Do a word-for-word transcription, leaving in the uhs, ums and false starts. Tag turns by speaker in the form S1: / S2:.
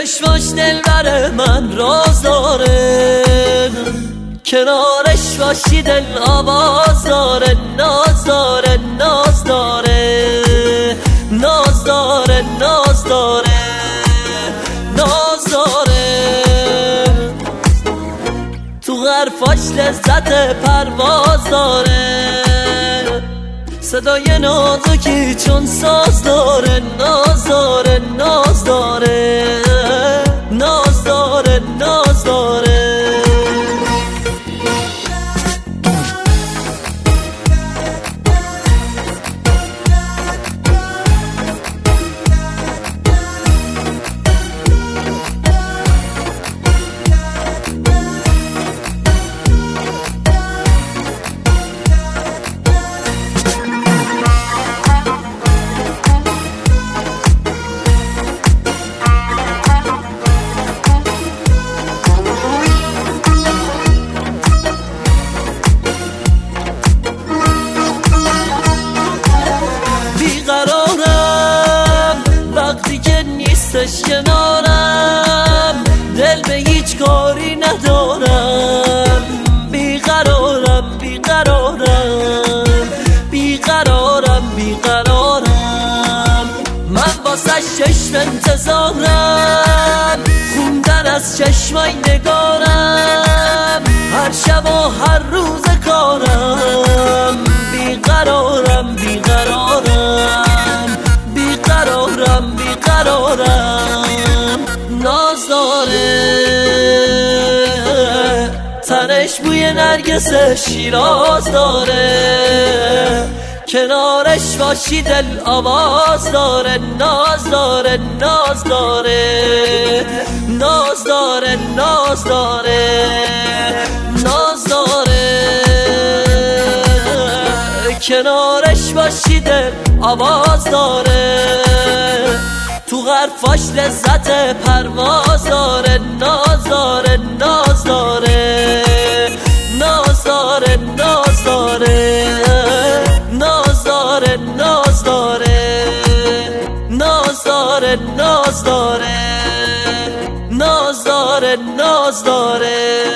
S1: چشماش دلبر من راز داره، کنارش باشی دل آواز داره، ناز داره ناز داره ناز داره ناز داره ناز داره. تو حرفاش لذت پرواز داره، صدای نازکی چون ساز داره، ناز داره ناز داره ناز داره ناز داره. وقتی که نیستش کنارم، دل به هیچ کاری ندارم، بیقرارم بیقرارم بیقرارم بیقرارم. من واسه چشم انتظارم، خوندن از چشمای نگارم، هر شب و هر روز کارم، بیقرارم بیقرارم بیقرارم بیقرارم. ناز داره، تنش بوی نرگس شیراز داره، کنارش باشی دل آواز داره، ناز داره ناز داره ناز داره ناز داره ناز داره. کنارش باشی دل آواز داره، تو حرفاش لذت پرواز داره، ناز داره ناز داره ناز داره ناز داره ناز داره ناز داره ناز داره ناز داره ناز داره ناز داره.